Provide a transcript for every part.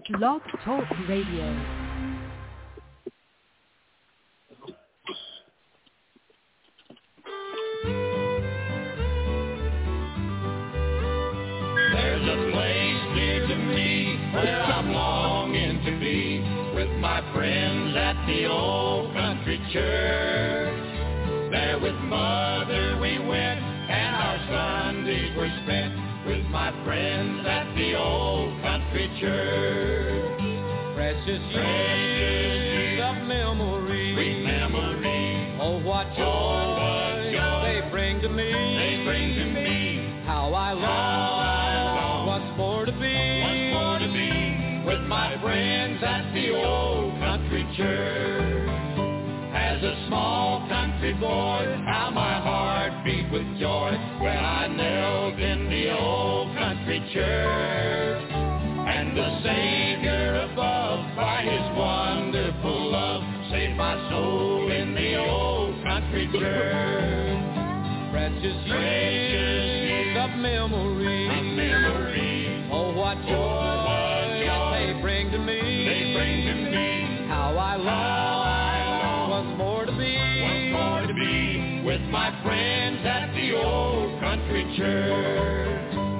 Blog Talk Radio. There's a place near to me where I'm longing to be with my friends at the old country church. There with Mother we went and our Sundays were spent with my friends at the old country church. Precious years of memory, sweet memory. Oh, what joy they bring to me. They bring to me. How I long once more to be with my friends at the old country church. As a small country boy, how my heart beat with joy when I knelt in the old country church. And the Savior above, by His wonderful love, saved my soul in the old country church. Precious years of memory, oh, what joy they bring to me. They bring to me. How I long once more to be with my friends at the old country church.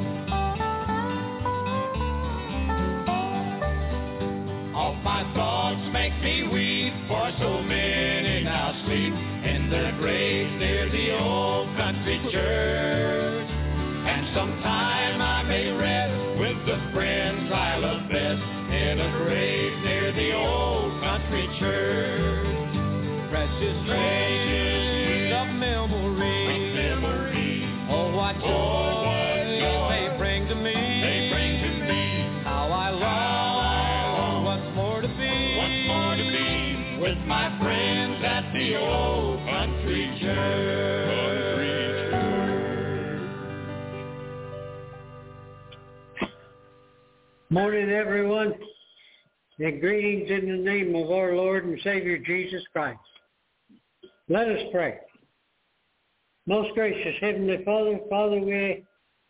All my thoughts make me weep, for so many now sleep in their graves near the old country church. And sometime I may rest with the friends I love best in a grave near the old country church. Precious years of memory, oh, what joy they bring to me. They bring to me. How I long once more to be with my friends at the old country church. Morning, everyone, and greetings in the name of our Lord and Savior Jesus Christ. Let us pray. Most gracious Heavenly Father, we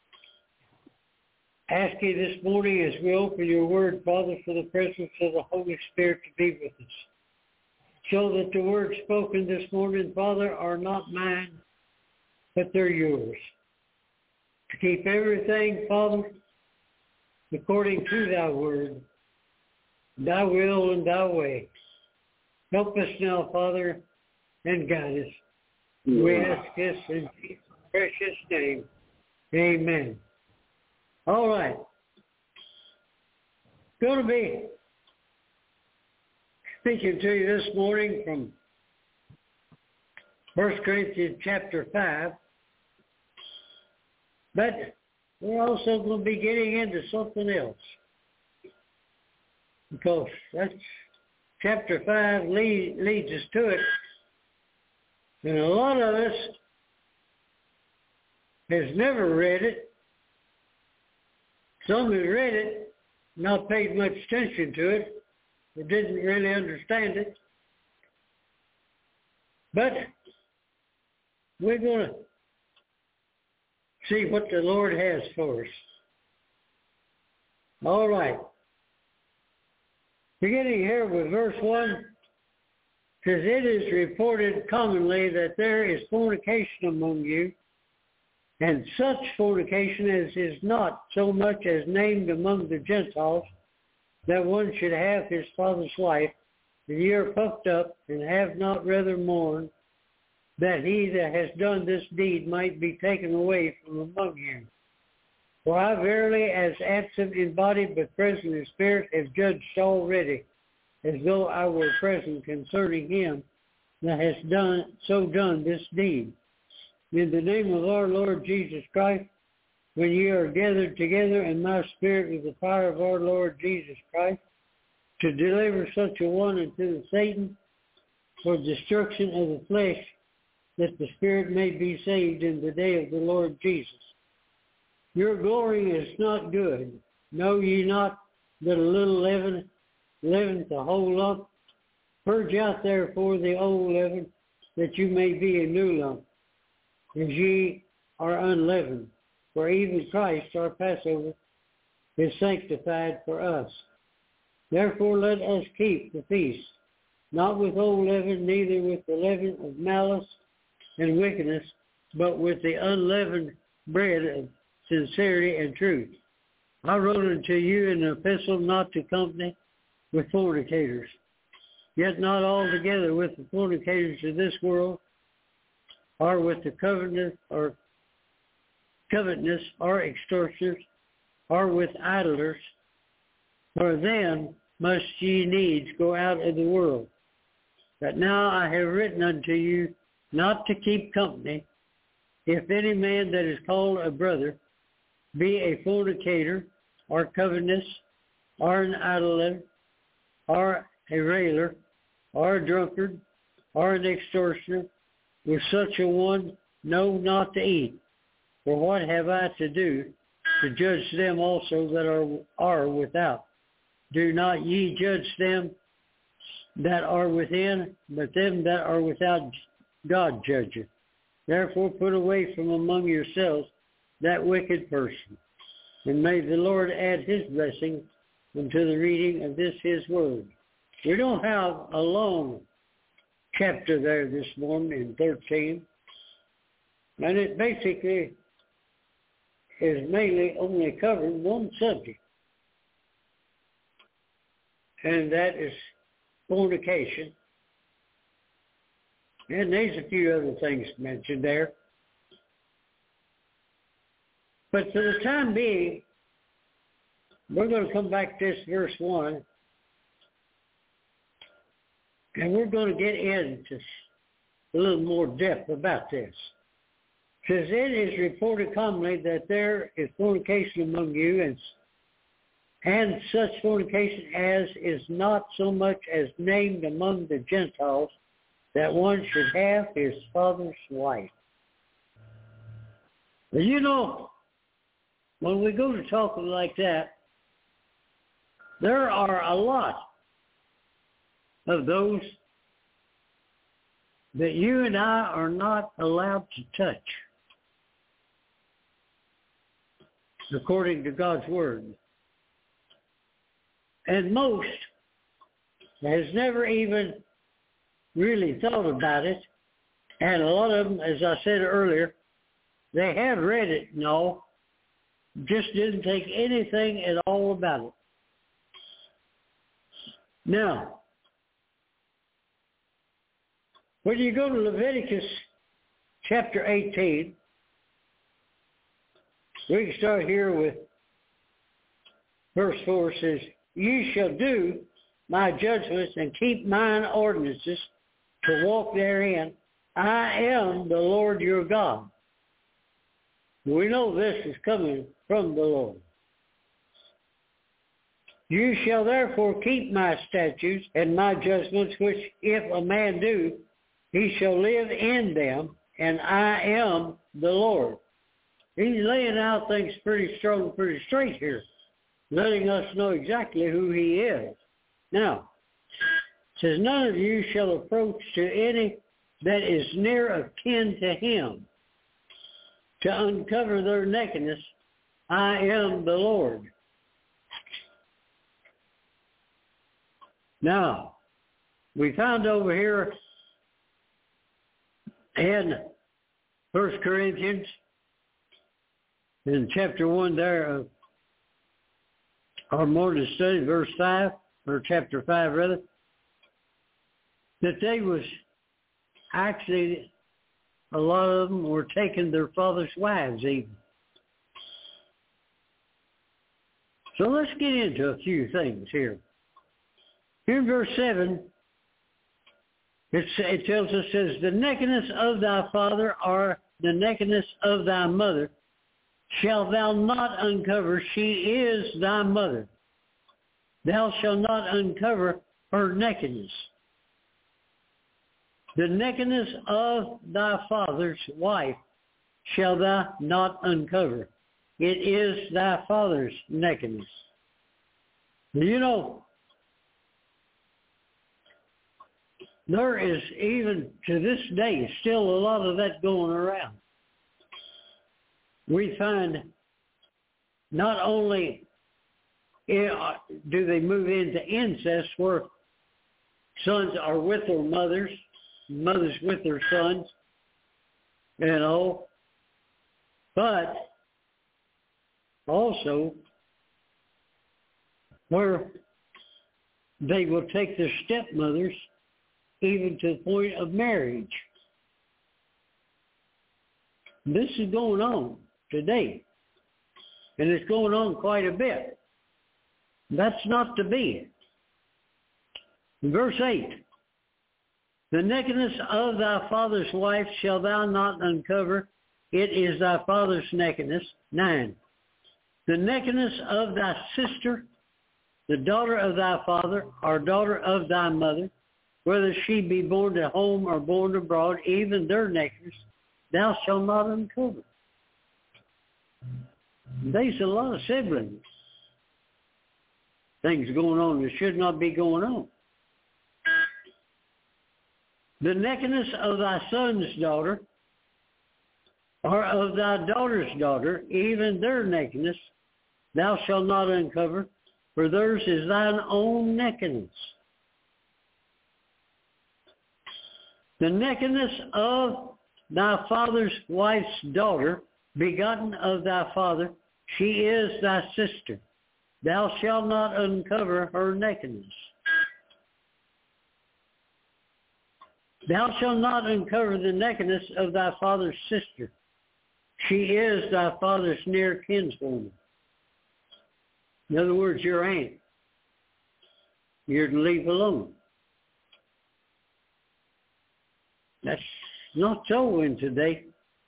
ask you this morning as we open your word, Father, for the presence of the Holy Spirit to be with us. Show that the words spoken this morning, Father, are not mine, but they're yours. To keep everything, Father, according to thy word, thy will and thy way. Help us now, Father, and guide us. We ask this in Jesus' precious name. Amen. All right. Going to be speaking to you this morning from 1 Corinthians chapter 5. But we're also going to be getting into something else, because that's chapter 5 leads us to it. And a lot of us has never read it. Some have read it, not paid much attention to it, or didn't really understand it. But we're going to see what the Lord has for us. All right. Beginning here with verse 1, says, it is reported commonly that there is fornication among you, and such fornication as is not so much as named among the Gentiles, that one should have his father's wife, and ye are puffed up, and have not rather mourned, that he that has done this deed might be taken away from among you. For I verily, as absent in body but present in spirit, have judged already, as though I were present concerning him that has done this deed. In the name of our Lord Jesus Christ, when ye are gathered together in my spirit with the power of our Lord Jesus Christ, to deliver such a one unto Satan for destruction of the flesh, that the spirit may be saved in the day of the Lord Jesus. Your glory is not good. Know ye not that a little leaven leaveneth the whole lump? Purge out therefore the old leaven, that you may be a new lump, as ye are unleavened. For even Christ, our Passover, is sanctified for us. Therefore let us keep the feast, not with old leaven, neither with the leaven of malice and wickedness, but with the unleavened bread of sincerity and truth. I wrote unto you in an epistle not to company with fornicators, yet not altogether with the fornicators of this world, or with the covetous, or extortioners, or with idlers, for then must ye needs go out of the world. But now I have written unto you not to keep company, if any man that is called a brother be a fornicator, or covetous, or an idler, or a railer, or a drunkard, or an extortioner, with such a one know not to eat. For what have I to do to judge them also that are without? Do not ye judge them that are within, but them that are without God judgeth. Therefore put away from among yourselves that wicked person. And may the Lord add his blessing unto the reading of this his word. We don't have a long chapter there this morning in 13. And it basically is mainly only covering one subject. And that is fornication. And there's a few other things mentioned there. But for the time being, we're going to come back to this verse 1, and we're going to get into a little more depth about this. It says, it is reported commonly that there is fornication among you, and such fornication as is not so much as named among the Gentiles, that one should have his father's wife. But you know, when we go to talking like that, there are a lot of those that you and I are not allowed to touch, according to God's word. And most has never even really thought about it. And a lot of them, as I said earlier, they have read it and all, just didn't think anything at all about it. Now, when you go to Leviticus chapter 18, we can start here with verse 4. It says, "You shall do my judgments and keep mine ordinances to walk therein. I am the Lord your God." We know this is coming from the Lord. "You shall therefore keep my statutes and my judgments, which if a man do, he shall live in them, and I am the Lord." He's laying out things pretty strong, pretty straight here, letting us know exactly who he is. Now, it says, "None of you shall approach to any that is near of kin to him, to uncover their nakedness. I am the Lord." Now, we found over here in 1 Corinthians, in chapter 1 there of our morning study, verse 5, or chapter 5 rather, that they was actually, a lot of them were taking their father's wives even. So let's get into a few things here. Here in verse 7, it tells us, says, "The nakedness of thy father or the nakedness of thy mother shalt thou not uncover. She is thy mother. Thou shalt not uncover her nakedness. The nakedness of thy father's wife shall thou not uncover. It is thy father's nakedness." You know, there is even to this day still a lot of that going around. We find not only do they move into incest where sons are with their mothers, mothers with their sons, but also where they will take their stepmothers even to the point of marriage. This is going on today, and it's going on quite a bit. That's not to be. Verse 8, the nakedness of thy father's wife shall thou not uncover. It is thy father's nakedness. 9, the nakedness of thy sister, the daughter of thy father, or daughter of thy mother, whether she be born at home or born abroad, even their nakedness, thou shalt not uncover. There's a lot of siblings. Things going on that should not be going on. The nakedness of thy son's daughter, or of thy daughter's daughter, even their nakedness, thou shalt not uncover, for theirs is thine own nakedness. The nakedness of thy father's wife's daughter, begotten of thy father, she is thy sister. Thou shalt not uncover her nakedness. Thou shalt not uncover the nakedness of thy father's sister. She is thy father's near kinswoman. In other words, your aunt. You're to leave alone. That's not so in today.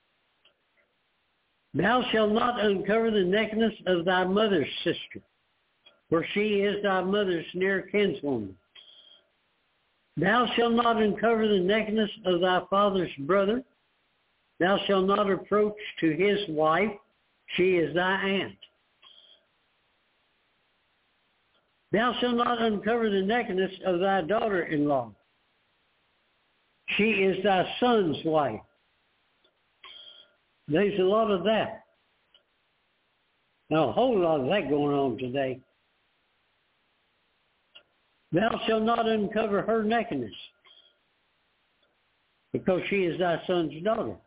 Thou shalt not uncover the nakedness of thy mother's sister, for she is thy mother's near kinswoman. Thou shalt not uncover the nakedness of thy father's brother. Thou shalt not approach to his wife. She is thy aunt. Thou shalt not uncover the nakedness of thy daughter-in-law. She is thy son's wife. There's a lot of that. Now, a whole lot of that going on today. Thou shalt not uncover her nakedness, because she is thy son's daughter.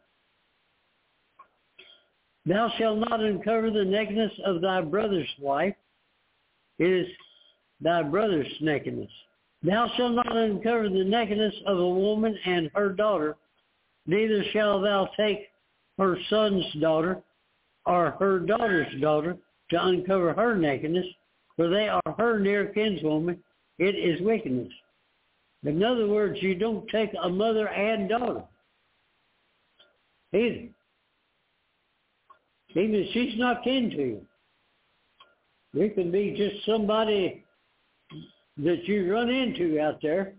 Thou shalt not uncover the nakedness of thy brother's wife. It is thy brother's nakedness. Thou shalt not uncover the nakedness of a woman and her daughter, neither shalt thou take her son's daughter or her daughter's daughter to uncover her nakedness, for they are her near kinswoman. It is wickedness. In other words, you don't take a mother and daughter either. Even if she's not kin to you. It can be just somebody that you run into out there.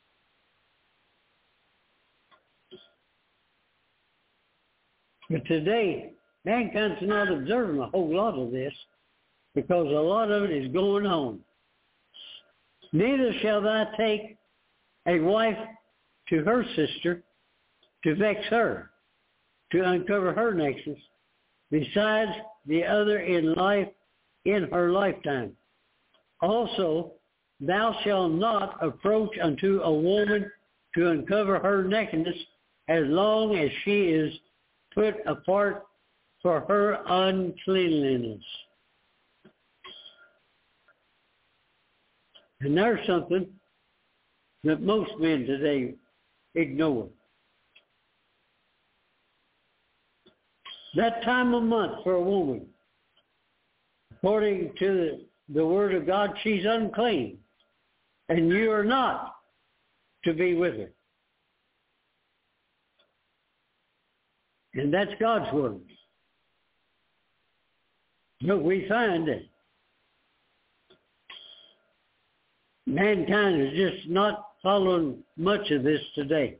But today, mankind's not observing a whole lot of this, because a lot of it is going on. Neither shall thou take a wife to her sister to vex her, to uncover her nakedness, besides the other in her lifetime. Also, thou shalt not approach unto a woman to uncover her nakedness, as long as she is put apart for her uncleanliness. And there's something that most men today ignore. That time of month for a woman, according to the Word of God, she's unclean. And you are not to be with her. And that's God's Word. But we find that mankind is just not following much of this today.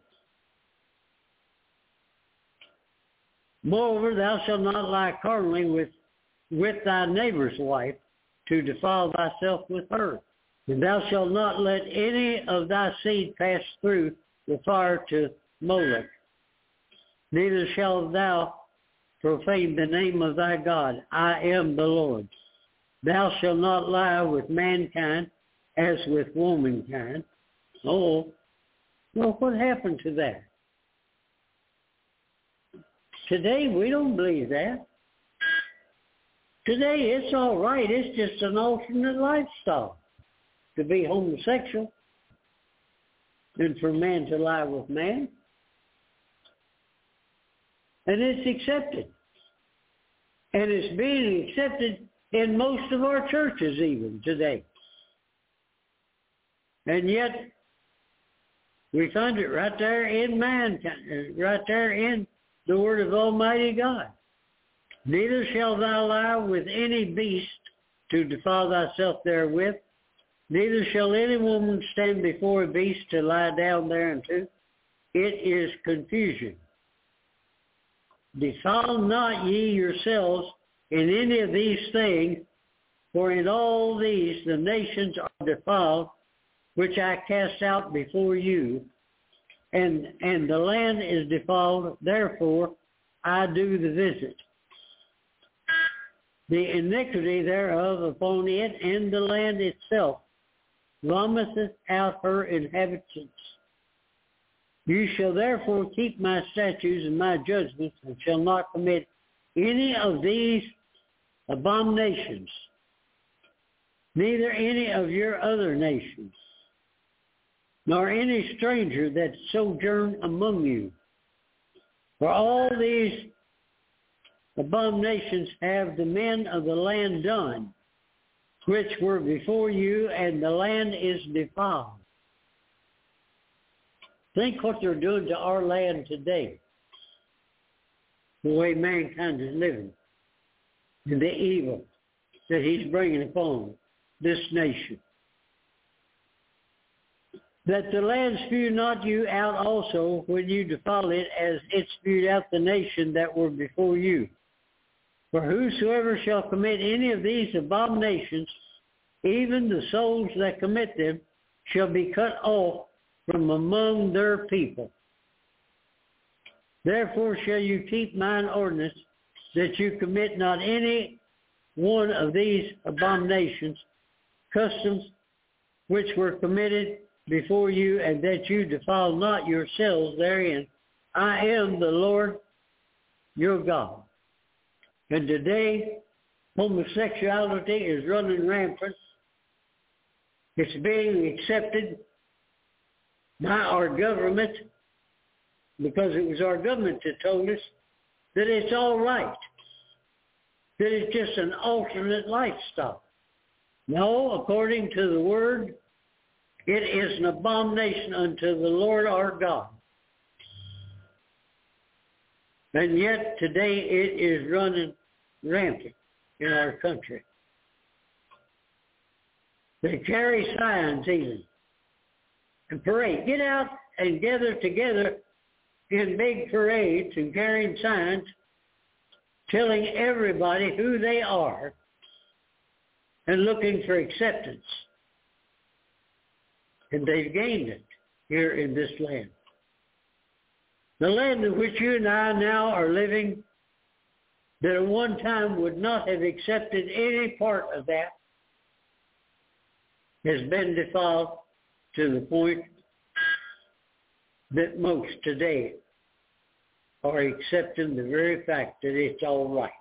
Moreover, thou shalt not lie carnally with thy neighbor's wife, to defile thyself with her. And thou shalt not let any of thy seed pass through the fire to Moloch. Neither shalt thou profane the name of thy God. I am the Lord. Thou shalt not lie with mankind as with womankind. Oh, well, what happened to that? Today, we don't believe that. Today, it's all right. It's just an alternate lifestyle to be homosexual and for man to lie with man. And it's accepted. And it's being accepted in most of our churches even today. And yet, we find it right there in mankind, right there in the Word of Almighty God. Neither shalt thou lie with any beast to defile thyself therewith. Neither shall any woman stand before a beast to lie down thereunto. It is confusion. Defile not ye yourselves in any of these things, for in all these the nations are defiled, which I cast out before you, and the land is defiled, therefore I do the visit. The iniquity thereof upon it and the land itself vomiteth out her inhabitants. You shall therefore keep my statutes and my judgments, and shall not commit any of these abominations, neither any of your other nations, nor any stranger that sojourn among you. For all these abominations have the men of the land done, which were before you, and the land is defiled. Think what they're doing to our land today, the way mankind is living, and the evil that he's bringing upon this nation. That the land spew not you out also when you defile it, as it spewed out the nation that were before you. For whosoever shall commit any of these abominations, even the souls that commit them, shall be cut off from among their people. Therefore shall you keep mine ordinance, that you commit not any one of these abominations, customs which were committed before you, and that you defile not yourselves therein. I am the Lord your God. And today, homosexuality is running rampant. It's being accepted by our government, because it was our government that told us that it's all right, that it's just an alternate lifestyle. No, according to the Word, it is an abomination unto the Lord our God. And yet today it is running rampant in our country. They carry signs even and parade. Get out and gather together in big parades and carrying signs telling everybody who they are and looking for acceptance. And they've gained it here in this land. The land in which you and I now are living, that at one time would not have accepted any part of that, has been defiled to the point that most today are accepting the very fact that it's all right.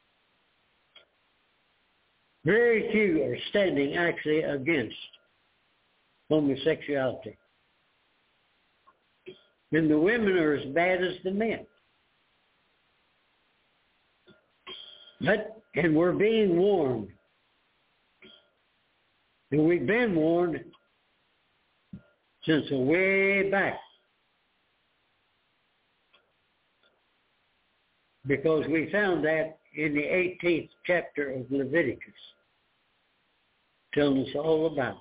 Very few are standing actually against homosexuality. And the women are as bad as the men. And we're being warned. And we've been warned since way back. Because we found that in the 18th chapter of Leviticus, telling us all about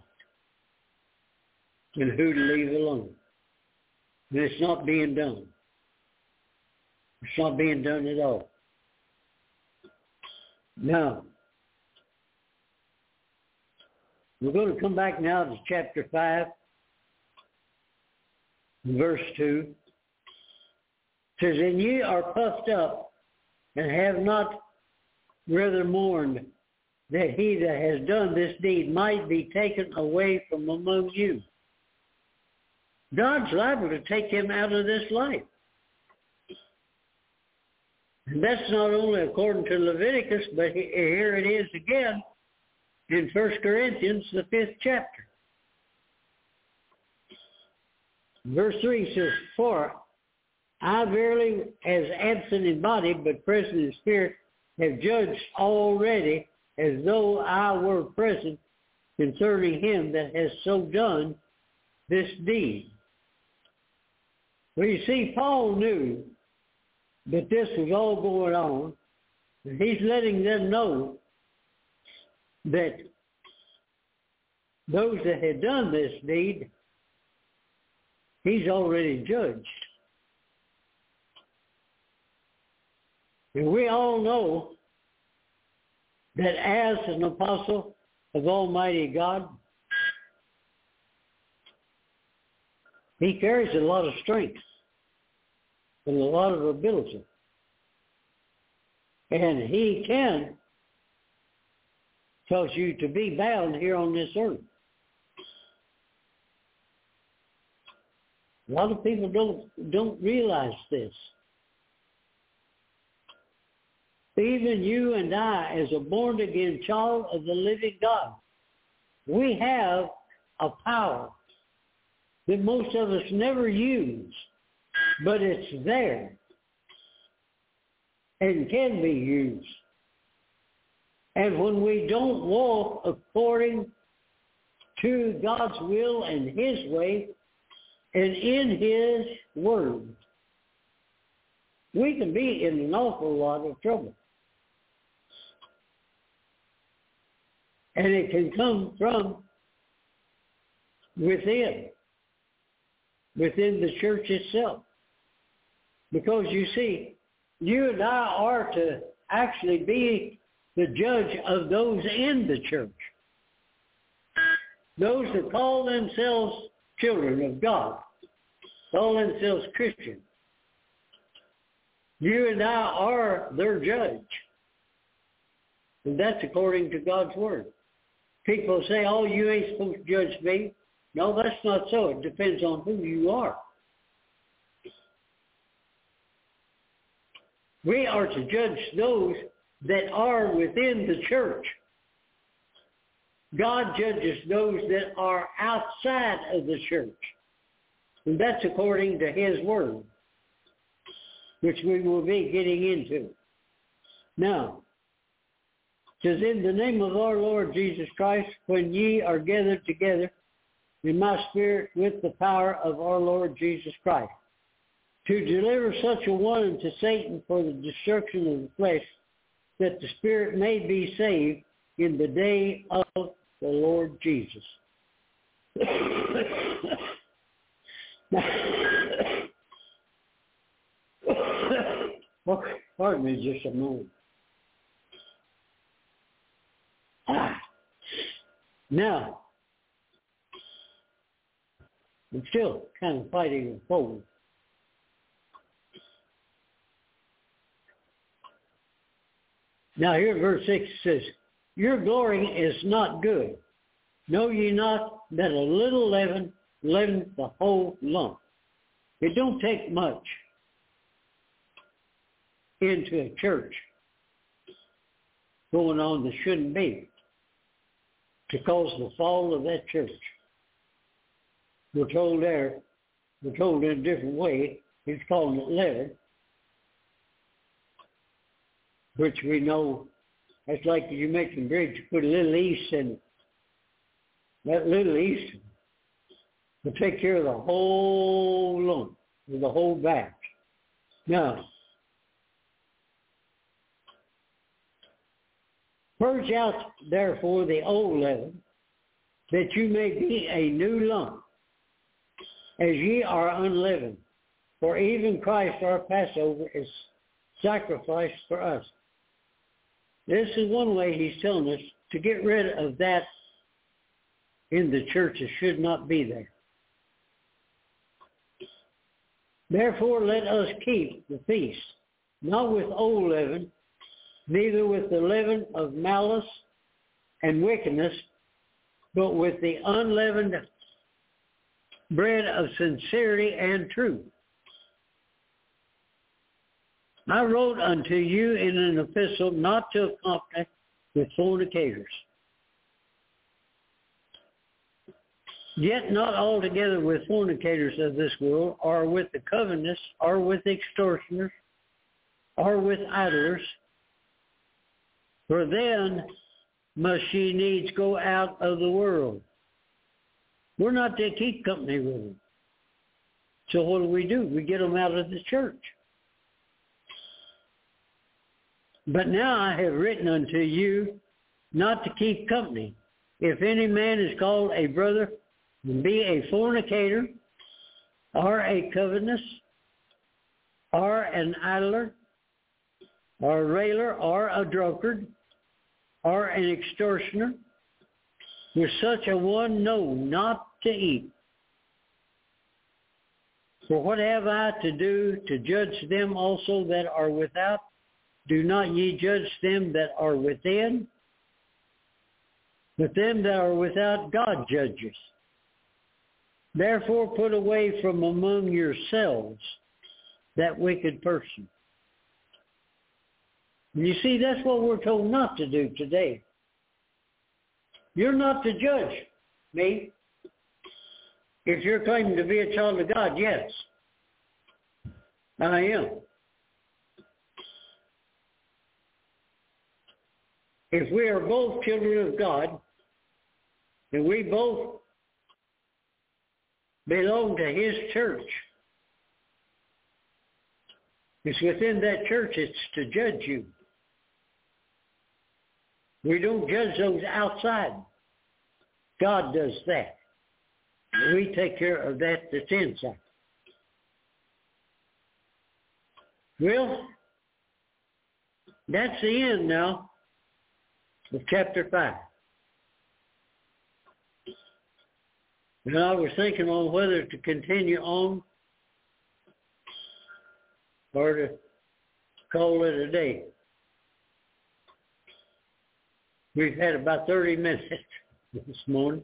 it and who to leave alone. And it's not being done. It's not being done at all. Now, we're going to come back now to chapter 5, verse 2. It says, and ye are puffed up, and have not rather mourned, that he that has done this deed might be taken away from among you. God's liable to take him out of this life. And that's not only according to Leviticus, but here it is again in 1 Corinthians, the 5th chapter. Verse 3 says, For I verily, as absent in body, but present in spirit, have judged already, as though I were present, concerning him that has so done this deed. Well, you see, Paul knew that this was all going on, and he's letting them know that those that had done this deed, he's already judged. And we all know that as an apostle of Almighty God, he carries a lot of strength and a lot of ability. And he can cause you to be bound here on this earth. A lot of people don't realize this. Even you and I, as a born-again child of the living God, we have a power that most of us never use, but it's there and can be used. And when we don't walk according to God's will and his way and in his word, we can be in an awful lot of trouble. And it can come from within the church itself. Because you see, you and I are to actually be the judge of those in the church. Those that call themselves children of God, call themselves Christians. You and I are their judge. And that's according to God's word. People say, oh, you ain't supposed to judge me. No, that's not so. It depends on who you are. We are to judge those that are within the church. God judges those that are outside of the church. And that's according to his word, which we will be getting into. Now, it says, in the name of our Lord Jesus Christ, when ye are gathered together in my spirit with the power of our Lord Jesus Christ, to deliver such a one unto Satan for the destruction of the flesh, that the spirit may be saved in the day of the Lord Jesus. Pardon me just a moment. Now, I'm still kind of fighting a cold. Now here verse 6 says, your glorying is not good. Know ye not that a little leaven leaveneth the whole lump? It don't take much into a church going on that shouldn't be to cause the fall of that church. We're told in a different way, he's calling it leaven, which we know, that's like you make some bread, you put a little yeast in it. That little yeast will take care of the whole lump, or the whole batch. Now, purge out therefore the old leaven, that you may be a new lump, as ye are unleavened. For even Christ our Passover is sacrificed for us. This is one way he's telling us to get rid of that in the church that should not be there. Therefore let us keep the feast, not with old leaven, neither with the leaven of malice and wickedness, but with the unleavened bread of sincerity and truth. I wrote unto you in an epistle not to accompany with fornicators, yet not altogether with fornicators of this world, or with the covetous, or with extortioners, or with idlers, for then must ye needs go out of the world. We're not to keep company with them. So what do? We get them out of the church. But now I have written unto you not to keep company. If any man is called a brother, and be a fornicator, or a covetous, or an idler, or a railer, or a drunkard, or an extortioner, with such a one know not to eat. For what have I to do to judge them also that are without? Do not ye judge them that are within? But them that are without God judges. Therefore put away from among yourselves that wicked person. And you see, that's what we're told not to do today. You're not to judge me. If you're claiming to be a child of God, yes, I am. If we are both children of God, and we both belong to His church, it's within that church it's to judge you. We don't judge those outside. God does that. We take care of that that's inside. Well, that's the end now of chapter 5. And I was thinking on whether to continue on or to call it a day. We've had about 30 minutes this morning.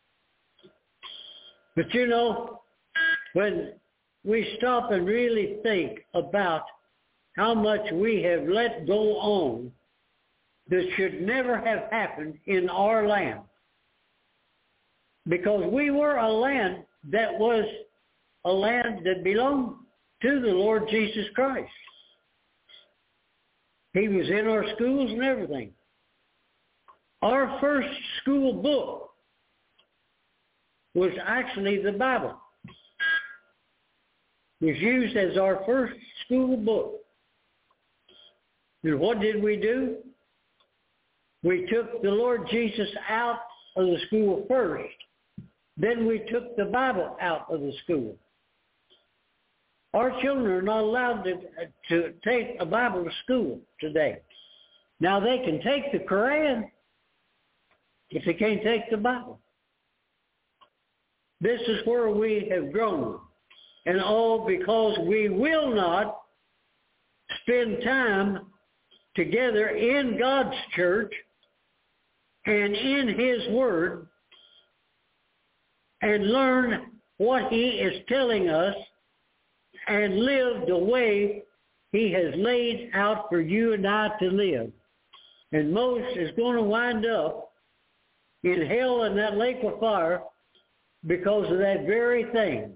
But you know, when we stop and really think about how much we have let go on that should never have happened in our land, because we were a land that was a land that belonged to the Lord Jesus Christ. He was in our schools and everything. Our first school book was actually the Bible. It was used as our first school book. And what did we do? We took the Lord Jesus out of the school first. Then we took the Bible out of the school. Our children are not allowed to take a Bible to school today. Now they can take the Quran if they can't take the Bible. This is where we have grown. And all because we will not spend time together in God's church and in His Word and learn what He is telling us and live the way He has laid out for you and I to live. And most is going to wind up in hell and that lake of fire because of that very thing.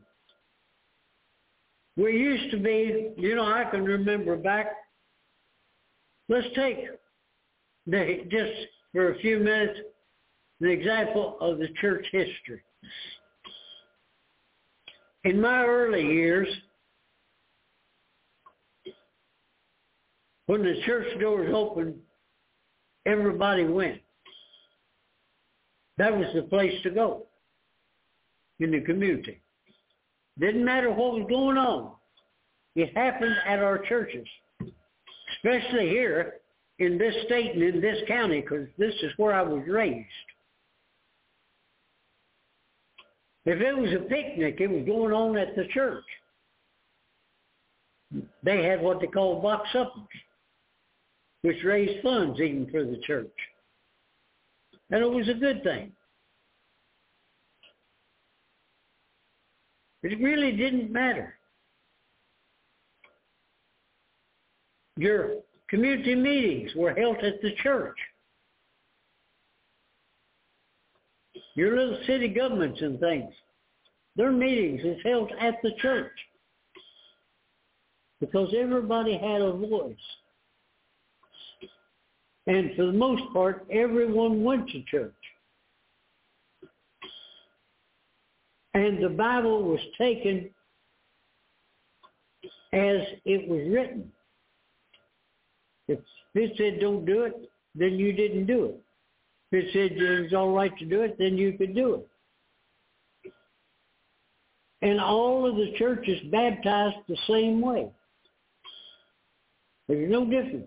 We used to be, I can remember back, let's take just for a few minutes the example of the church history. In my early years, when the church doors opened, everybody went. That was the place to go in the community. Didn't matter what was going on. It happened at our churches, especially here in this state and in this county, because this is where I was raised. If it was a picnic, it was going on at the church. They had what they called box suppers, which raised funds even for the church. And it was a good thing. It really didn't matter. Your community meetings were held at the church. Your little city governments and things, their meetings is held at the church. Because everybody had a voice. And for the most part, everyone went to church. And the Bible was taken as it was written. If it said don't do it, then you didn't do it. If it said it was all right to do it, then you could do it. And all of the churches baptized the same way. There's no difference.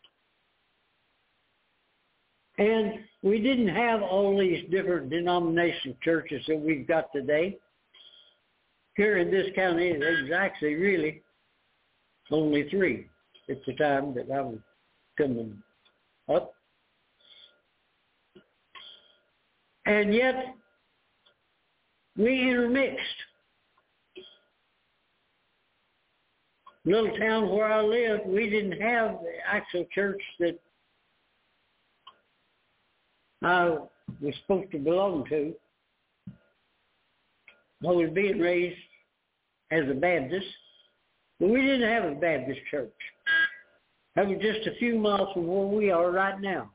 And we didn't have all these different denomination churches that we've got today. Here in this county, there's actually really only 3 at the time that I was coming up. And yet, we intermixed. Little town where I lived, we didn't have the actual church that I was supposed to belong to. I was being raised as a Baptist, but we didn't have a Baptist church. That was just a few miles from where we are right now.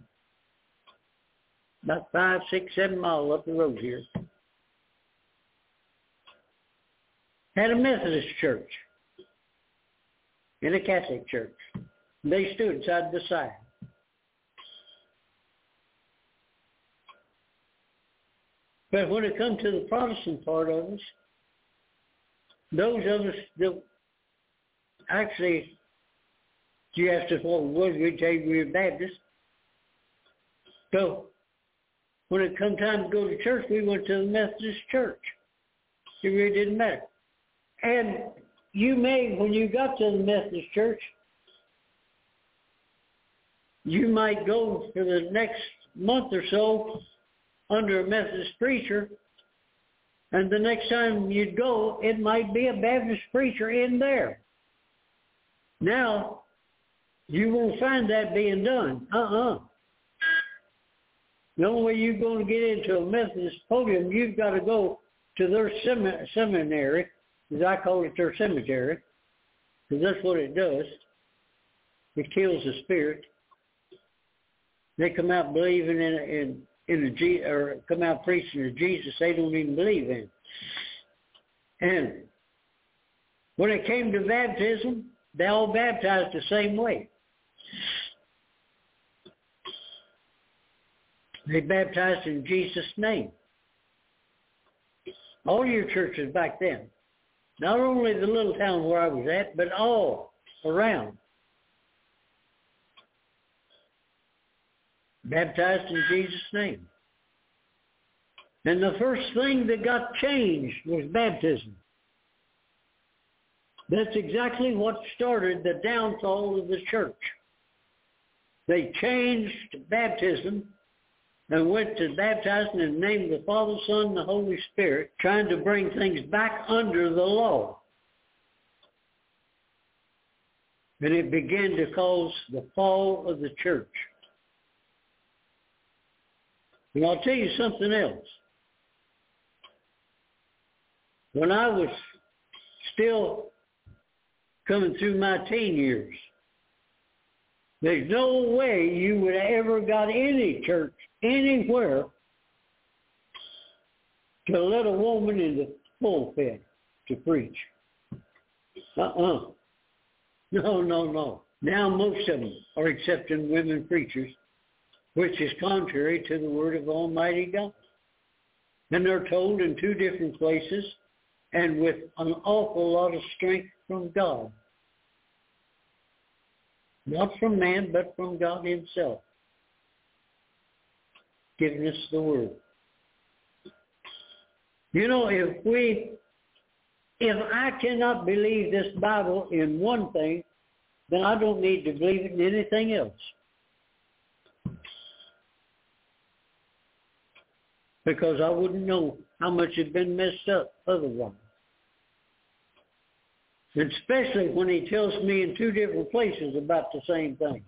About 5, 6, 7 miles up the road here. Had a Methodist church and a Catholic church. They stood side by side. But when it comes to the Protestant part of us, those of us that actually, you asked us what we was, we'd tell you we were Baptist. So when it come time to go to church, we went to the Methodist church. It really didn't matter. And you may, when you got to the Methodist church, you might go for the next month or so under a Methodist preacher, and the next time you'd go, it might be a Baptist preacher in there. Now, you won't find that being done. The only way you're going to get into a Methodist podium, you've got to go to their seminary, as I call it their cemetery, because that's what it does. It kills the spirit. They come out believing or come out preaching to Jesus they don't even believe in. And when it came to baptism, they all baptized the same way. They baptized in Jesus' name. All your churches back then, not only the little town where I was at, but all around, baptized in Jesus' name. And the first thing that got changed was baptism. That's exactly what started the downfall of the church. They changed baptism and went to baptizing in the name of the Father, Son, and the Holy Spirit, trying to bring things back under the law. And it began to cause the fall of the church. And I'll tell you something else. When I was still coming through my teen years, there's no way you would have ever got any church anywhere to let a woman in the pulpit to preach. No. Now most of them are accepting women preachers, which is contrary to the word of Almighty God. And they're told in 2 different places and with an awful lot of strength from God. Not from man, but from God himself, giving us the word. You know, if I cannot believe this Bible in one thing, then I don't need to believe it in anything else. because I wouldn't know how much had been messed up otherwise. And especially when he tells me in two different places about the same thing.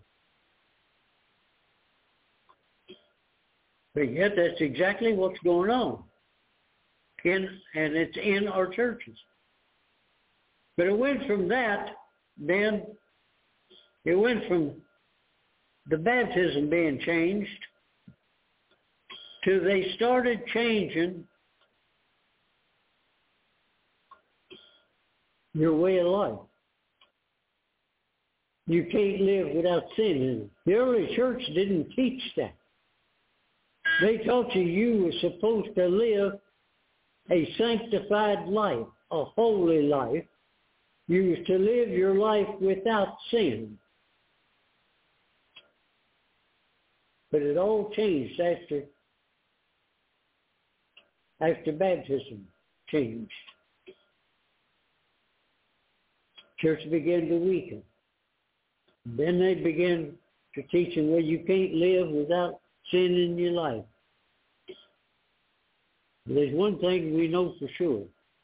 But yet that's exactly what's going on. And it's in our churches. But it went from that, then it went from the baptism being changed to they started changing your way of life. You can't live without sin in it. The early church didn't teach that. They taught you were supposed to live a sanctified life, a holy life. You was to live your life without sin. But it all changed after baptism changed. Church began to weaken. Then they began to teach them, well, you can't live without sin in your life. There's one thing we know for sure.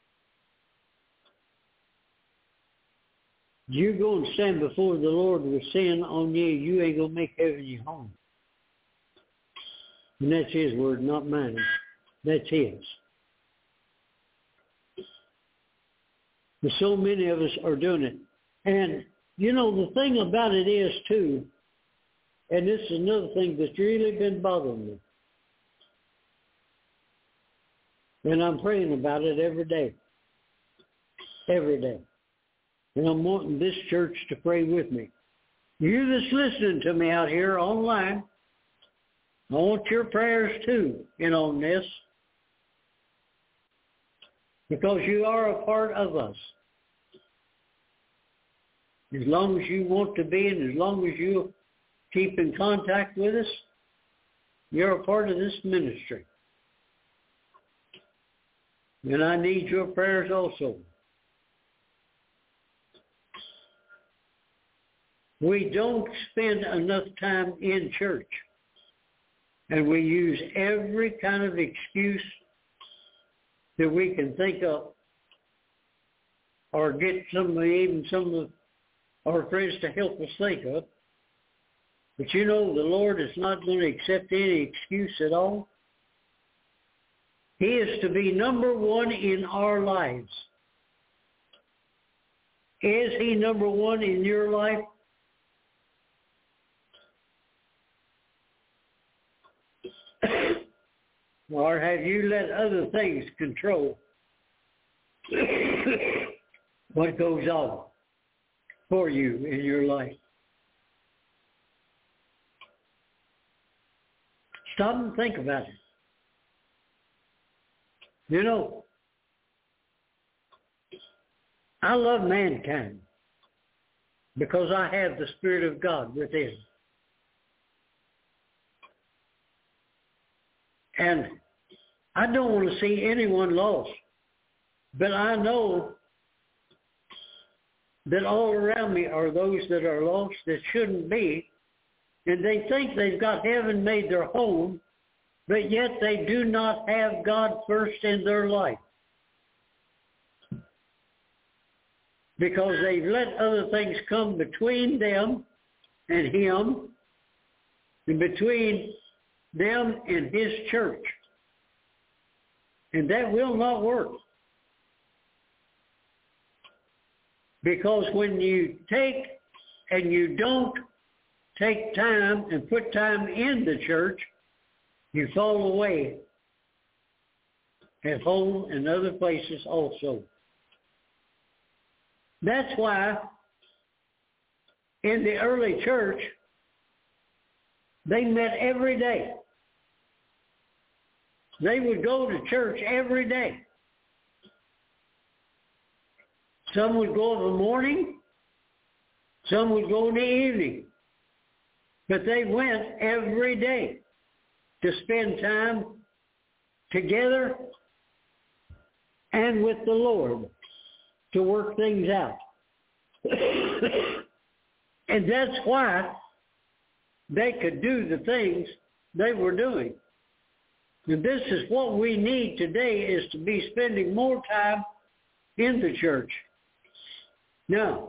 You go and stand before the Lord with sin on you, you ain't going to make heaven your home. And that's His word, not mine. That's His. But so many of us are doing it. And, you know, the thing about it is, too, and this is another thing that's really been bothering me. And I'm praying about it every day. Every day. And I'm wanting this church to pray with me. You that's listening to me out here online, I want your prayers too in on this. Because you are a part of us. As long as you want to be and as long as you keep in contact with us, you're a part of this ministry. And I need your prayers also. We don't spend enough time in church. And we use every kind of excuse that we can think of, or get some of our friends to help us think of. But you know, the Lord is not going to accept any excuse at all. He is to be number one in our lives. Is He number one in your life? Or have you let other things control what goes on for you in your life? Stop and think about it. You know, I love mankind because I have the Spirit of God within. And I don't want to see anyone lost. But I know that all around me are those that are lost that shouldn't be. And they think they've got heaven made their home, but yet they do not have God first in their life. Because they've let other things come between them and Him, and between them and His church. And that will not work. Because when you take and you don't take time and put time in the church, you fall away at home and other places also. That's why in the early church, they met every day. They would go to church every day. Some would go in the morning, some would go in the evening. But they went every day to spend time together and with the Lord to work things out. And that's why they could do the things they were doing. And this is what we need today, is to be spending more time in the church. Now,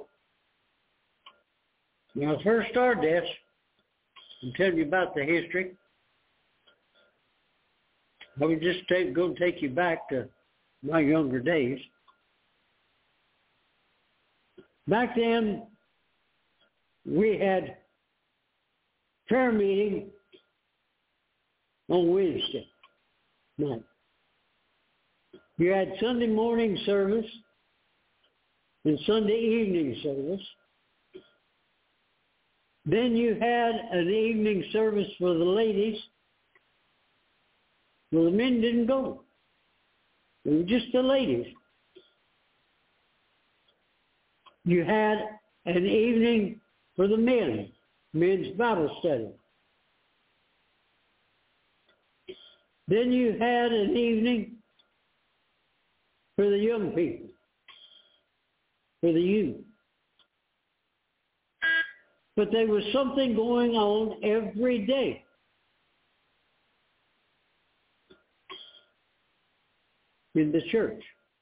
when I first started this, I'm telling you about the history. I was just going to take you back to my younger days. Back then, we had prayer meeting on Wednesday night. You had Sunday morning service and Sunday evening service. Then you had an evening service for the ladies. Well, the men didn't go. It was just the ladies. You had an evening for the men, men's Bible study. Then you had an evening for the young people, for the youth. But there was something going on every day. In the church.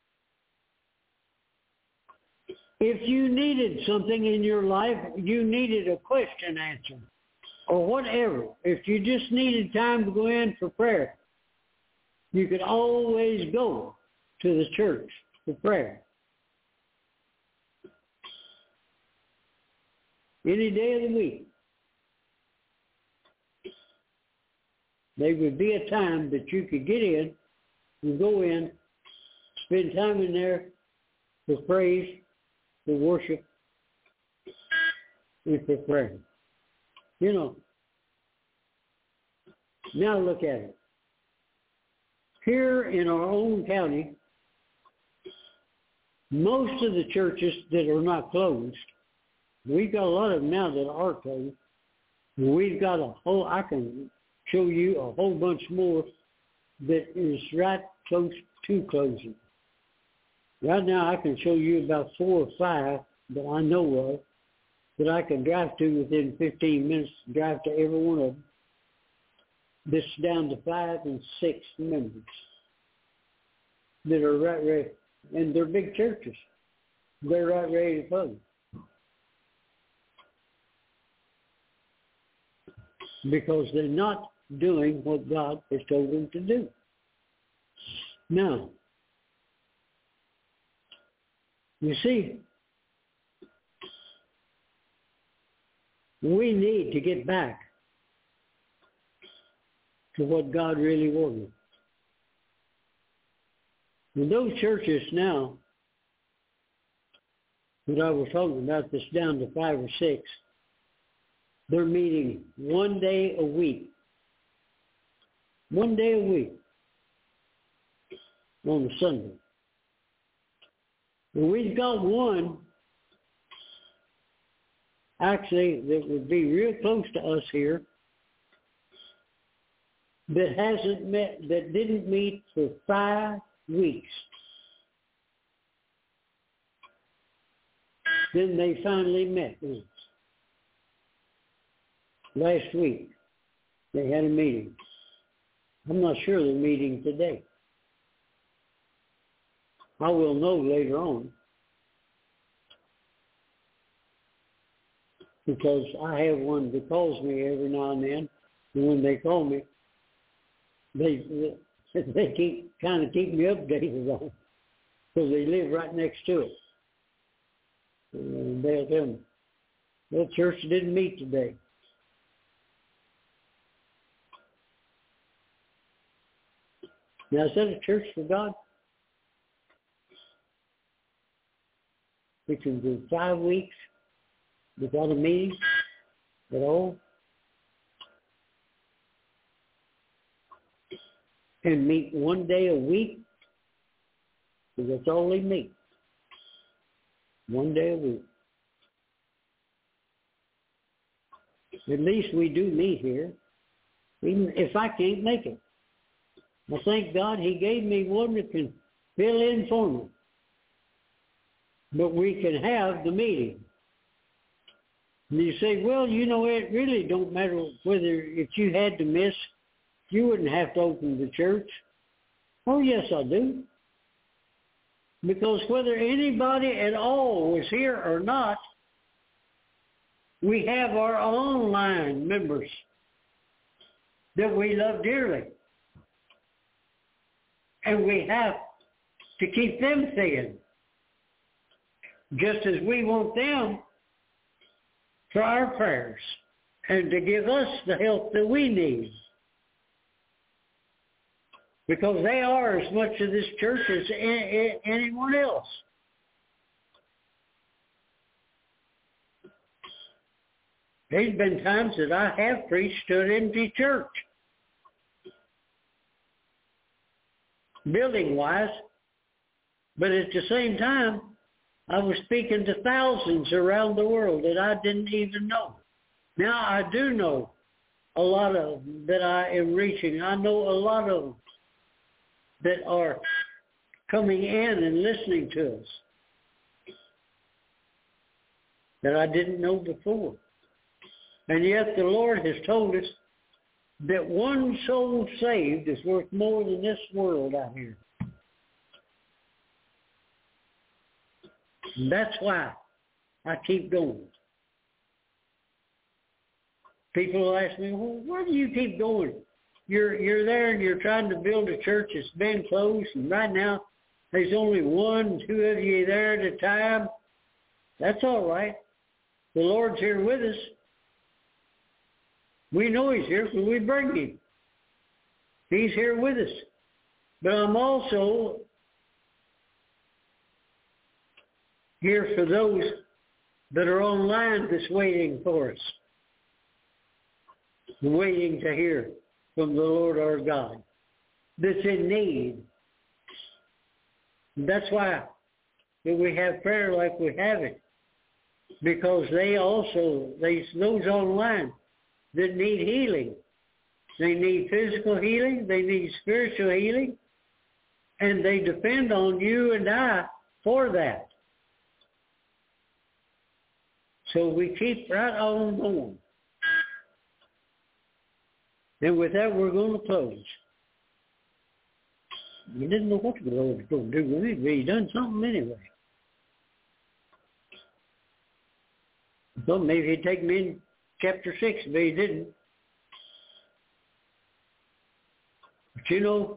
If you needed something in your life, you needed a question answered, or whatever. If you just needed time to go in for prayer, you could always go to the church for prayer. Any day of the week. There would be a time that you could get in and go in, spend time in there for praise, for worship, and for prayer. You know, now look at it. Here in our own county, most of the churches that are not closed, we've got a lot of them now that are closed. We've got I can show you a whole bunch more that is right close to closing. Right now I can show you about 4 or 5 that I know of that I can drive to within 15 minutes, drive to every one of them. This is down to 5 and 6 members that are right ready, and they're big churches. They're right ready to close. Because they're not doing what God has told them to do. Now, you see, we need to get back to what God really wanted. And those churches now that I was talking about, that's down to 5 or 6, they're meeting one day a week. One day a week on a Sunday. And we've got one, actually, that would be real close to us here, that hasn't met, that didn't meet for 5 weeks. Then they finally met once. Last week, they had a meeting. I'm not sure they're meeting today. I will know later on, because I have one that calls me every now and then, and when they call me, they keep me updated on it, because they live right next to it. And they'll tell me, that church didn't meet today. Now, is that a church for God? We can do 5 weeks without a meeting at all, and meet one day a week, because that's all they meet. One day a week. At least we do meet here, even if I can't make it. I thank God He gave me one that can fill in for me. But we can have the meeting. And you say, well, you know, it really don't matter whether if you had to miss You wouldn't have to open the church. Oh, yes, I do. Because whether anybody at all was here or not, we have our online members that we love dearly. And we have to keep them fed, just as we want them for our prayers and to give us the help that we need. Because they are as much of this church as anyone else. There's been times that I have preached to an empty church, building-wise, but at the same time, I was speaking to thousands around the world that I didn't even know. Now I do know a lot of them that I am reaching. I know a lot of them that are coming in and listening to us that I didn't know before. And yet the Lord has told us that one soul saved is worth more than this world out here. And that's why I keep going. People ask me, well, why do you keep going? You're there and you're trying to build a church that's been closed, and right now there's only 1, 2 of you there at a time. That's all right. The Lord's here with us. We know He's here because we bring Him. He's here with us. But I'm also here for those that are online that's waiting for us, waiting to hear from the Lord our God, that's in need. And that's why that we have prayer like we have it, because those online that need healing. They need physical healing, they need spiritual healing, and they depend on you and I for that. So we keep right on going. And with that, we're going to close. We didn't know what the Lord was going to do with it, but He done something anyway. I thought maybe He'd take me in chapter 6, but He didn't. But you know,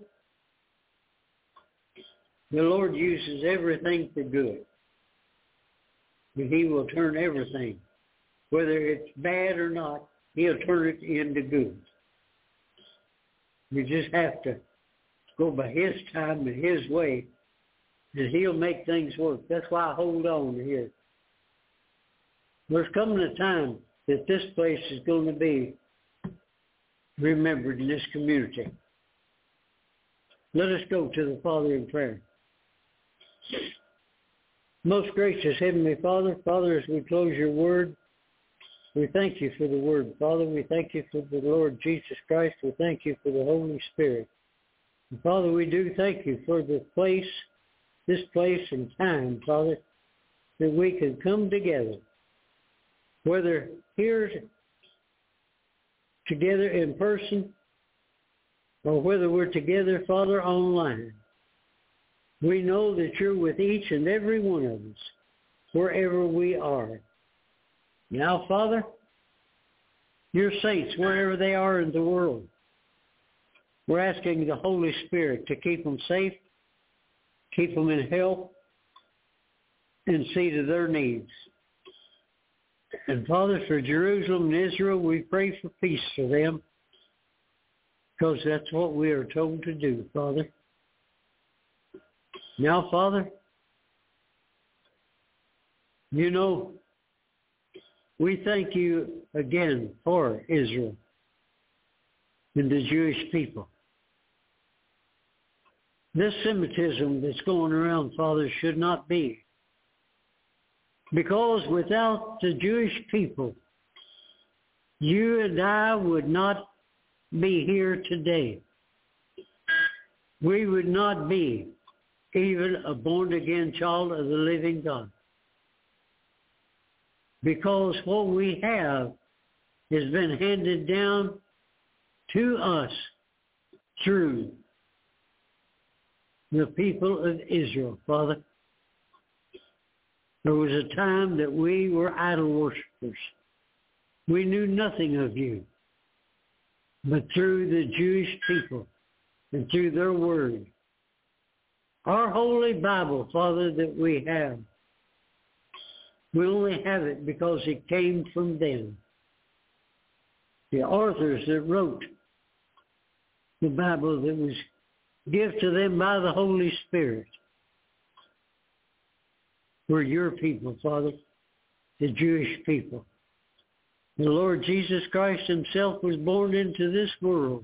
the Lord uses everything for good. But He will turn everything, whether it's bad or not, He'll turn it into good. We just have to go by His time and His way, and He'll make things work. That's why I hold on here. There's coming a time that this place is going to be remembered in this community. Let us go to the Father in prayer. Most gracious Heavenly Father, Father, as we close your word, we thank you for the word. Father, we thank you for the Lord Jesus Christ. We thank you for the Holy Spirit. And Father, we do thank you for this place and time, Father, that we can come together, whether here together in person or whether we're together, Father, online. We know that you're with each and every one of us, wherever we are. Now, Father, your saints, wherever they are in the world, we're asking the Holy Spirit to keep them safe, keep them in health, and see to their needs. And Father, for Jerusalem and Israel, we pray for peace for them, because that's what we are told to do, Father. Now, Father, you know, we thank you again for Israel and the Jewish people. This Semitism that's going around, Father, should not be. Because without the Jewish people, you and I would not be here today. We would not be even a born-again child of the living God. Because what we have has been handed down to us through the people of Israel, Father. There was a time that we were idol worshipers. We knew nothing of you. But through the Jewish people and through their word, our holy Bible, Father, that we have, we only have it because it came from them. The authors that wrote the Bible that was given to them by the Holy Spirit were your people, Father, the Jewish people. The Lord Jesus Christ himself was born into this world,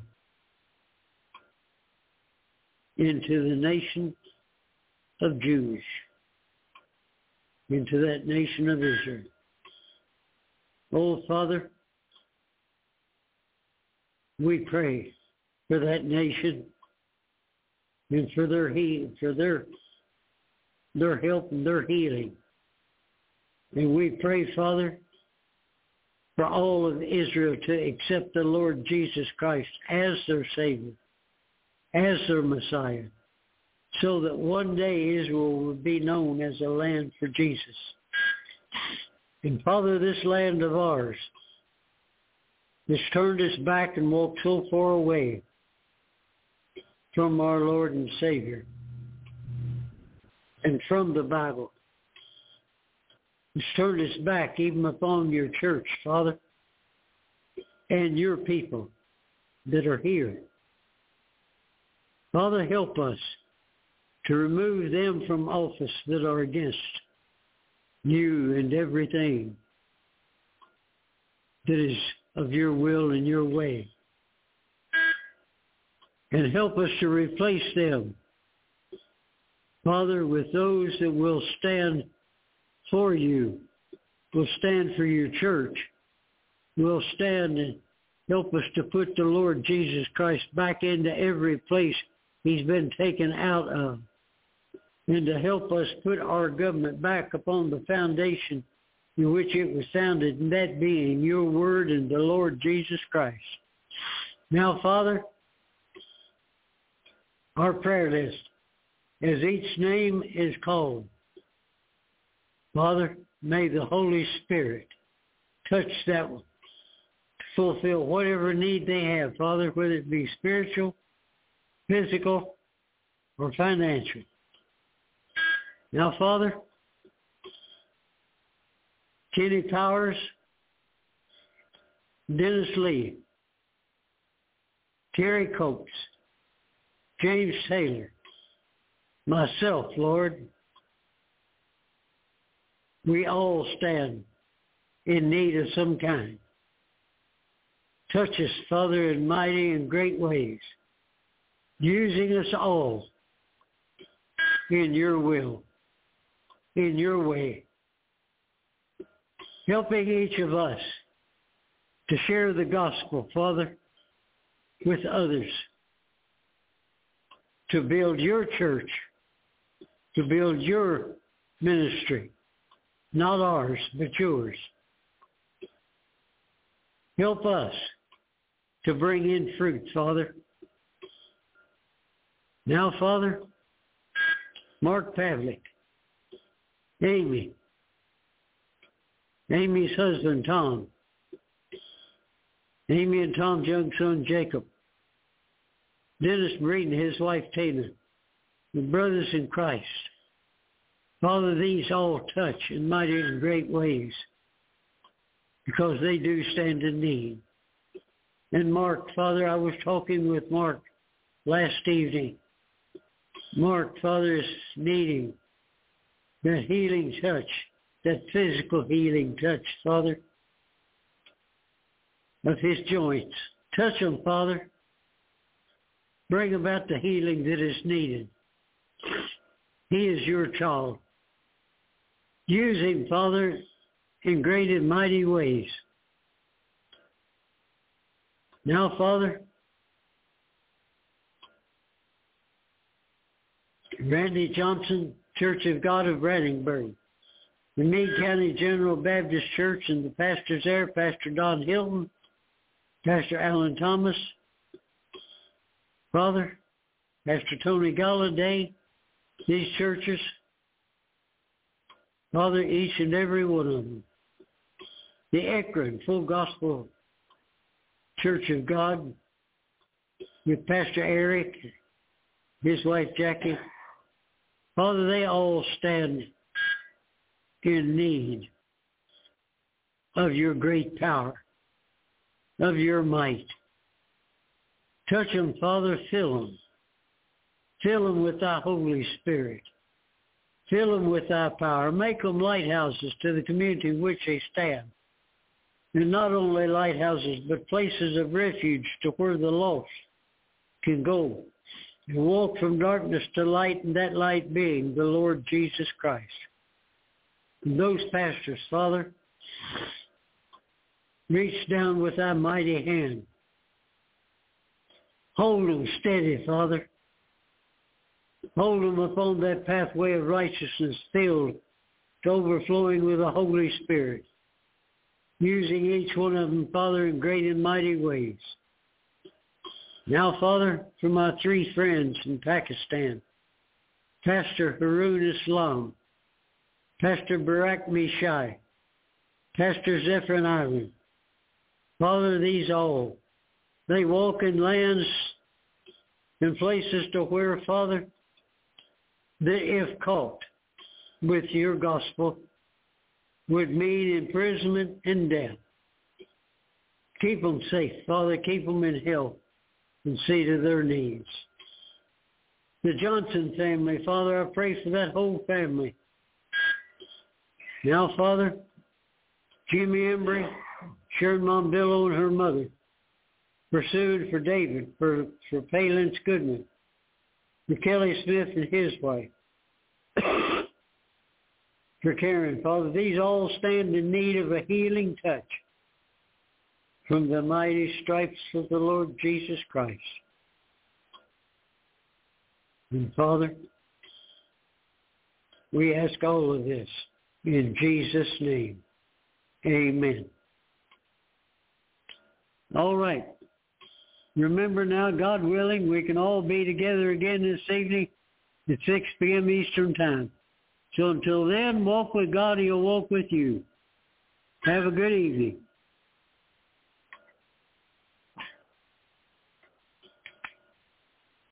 into the nation of Jews, into that nation of Israel. Oh, Father, we pray for that nation and for their help and their healing. And we pray, Father, for all of Israel to accept the Lord Jesus Christ as their Savior, as their Messiah, so that one day Israel will be known as a land for Jesus. And Father, this land of ours has turned its back and walked so far away from our Lord and Savior and from the Bible. It's turned its back even upon your church, Father, and your people that are here. Father, help us to remove them from office that are against you and everything that is of your will and your way. And help us to replace them, Father, with those that will stand for you, will stand for your church, will stand and help us to put the Lord Jesus Christ back into every place he's been taken out of, and to help us put our government back upon the foundation in which it was founded, and that being your word and the Lord Jesus Christ. Now, Father, our prayer list, as each name is called, Father, may the Holy Spirit touch that one to fulfill whatever need they have, Father, whether it be spiritual, physical, or financial. Now, Father, Kenny Powers, Dennis Lee, Terry Coates, James Taylor, myself, Lord, we all stand in need of some kind. Touch us, Father, in mighty and great ways, using us all in your will, in your way, helping each of us to share the gospel, Father, with others, to build your church, to build your ministry, not ours, but yours. Help us to bring in fruit, Father. Now, Father, Mark Pavlik, Amy's husband, Tom, Amy and Tom's young son, Jacob, Dennis Breeden, his wife, Tina, the brothers in Christ. Father, these all touch in mighty and great ways because they do stand in need. And Mark, Father, I was talking with Mark last evening. Mark, Father, is needing that healing touch, that physical healing touch, Father, of his joints. Touch them, Father. Bring about the healing that is needed. He is your child. Use him, Father, in great and mighty ways. Now, Father, Randy Johnson, Church of God of Brandenburg, the Meade County General Baptist Church, and the pastors there, Pastor Don Hilton, Pastor Alan Thomas, Father, Pastor Tony Galladay, these churches, Father, each and every one of them. The Akron Full Gospel Church of God, with Pastor Eric, his wife Jackie. Father, they all stand in need of your great power, of your might. Touch them, Father, fill them. Fill them with thy Holy Spirit. Fill them with thy power. Make them lighthouses to the community in which they stand. And not only lighthouses, but places of refuge to where the lost can go and walk from darkness to light, and that light being the Lord Jesus Christ. And those pastors, Father, reach down with thy mighty hand. Hold them steady, Father. Hold them upon that pathway of righteousness filled to overflowing with the Holy Spirit, using each one of them, Father, in great and mighty ways. Now, Father, for my three friends in Pakistan, Pastor Harun Islam, Pastor Barak Mishai, Pastor Zephyrin Ivan, Father, these all, they walk in lands and places to where, Father, that if caught with your gospel would mean imprisonment and death. Keep them safe, Father. Keep them in health and see to their needs. The Johnson family, Father, I pray for that whole family. Now, Father, Jimmy Embry, Sharon Mombillo and her mother, pursued for David, for Palin Goodman, for Kelly Smith and his wife, for Karen, Father. These all stand in need of a healing touch from the mighty stripes of the Lord Jesus Christ. And Father, we ask all of this in Jesus' name. Amen. All right. Remember now, God willing, we can all be together again this evening at 6 p.m. Eastern Time. So until then, walk with God, He'll walk with you. Have a good evening.